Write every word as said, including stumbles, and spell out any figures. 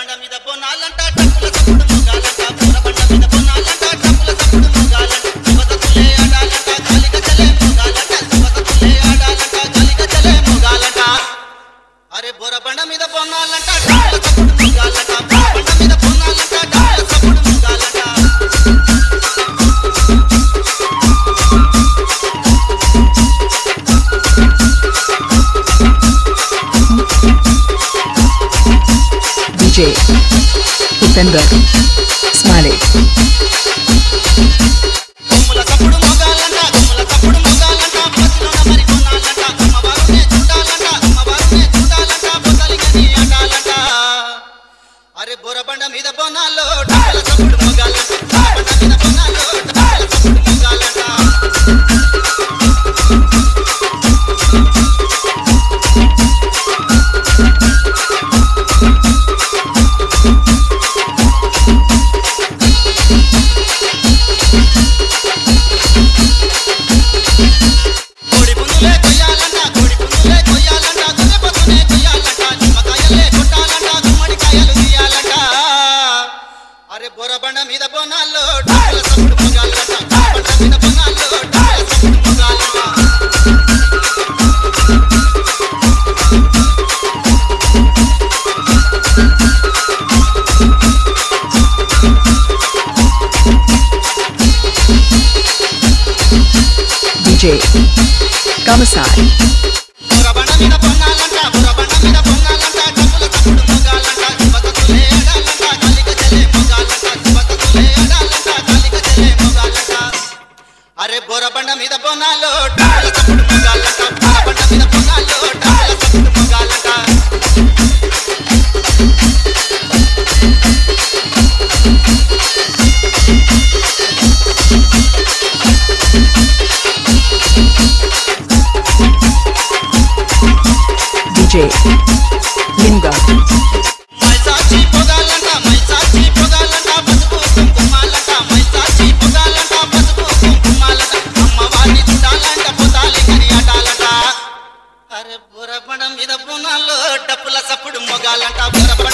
బొరబండ మీద బొనాలంట డప్పుల సప్పుడు మొగాలంట బొరబండ మీద బొనాలంట డప్పుల సప్పుడు మొగాలంట శివతతులే ఆడాలంట గాలిగజలే మొగాలంట శివతతులే ఆడాలంట గాలిగజలే మొగాలంట అరే బొరబండ మీద బొనాలంట డప్పుల సప్పుడు మొగాలంట బొరబండ మీద బొనాలంట డప్పుల సప్పుడు మొగాలంట D J Upender Smiley కొమ్ముల సప్పుడు మొగాలంట కొమ్ముల సప్పుడు మొగాలంట బస్సులోన మరి కొనాలంట అమ్మవారునే చూడాలంట అమ్మవారునే చూడాలంట బొసలిగని ఆడాలంట అరే బొరబండ మీద బొనాలో డప్పుల సప్పుడు మొగాలంట బొరబండ మీద బొనాలో డప్పుల సప్పుడు మొగాలంట కోడి పుంజులే కొయ్యాలంట కోడి పుంజులే కొయ్యాలంట గొర్రె పొద్దునే కొయ్యాలంట నిమ్మకాయలే కొట్టాలంట గుమ్మడికాయలు తీయాలంట అరే బొరబండ మీద బొనాల్లో డప్పుల సప్పుడు మొగాలంట బొరబండ మీద బొనాల్లో డప్పుల సప్పుడు మొగాలంట D J Kamasai బొరబండ మీద బొనాలంట బొరబండ మీద బొనాలంట డప్పుల సప్పుడు మొగాలంట శివతతులే ఆడాలంట గాలిగజలే మొగాలంట శివతతులే ఆడాలంట గాలిగజలే మొగాలంట అరే బొరబండ మీద బొనాలో డప్పుల సప్పుడు మొగాలంట బొరబండ మీద బొనాలో డప్పుల సప్పుడు మొగాలంట D J Linga మైసాచి పొగాలంట మైసాచి పొగాలంట పసుపు కుంకుమాలంట మైసాచి పొగాలంట పసుపు కుంకుమాలంట అమ్మవారిని చూడాలంట పొతాలి కని ఆడాలంట అరే బొరబండ మీద బొనాలో డప్పుల సప్పుడు మొగాలంట బొరబండ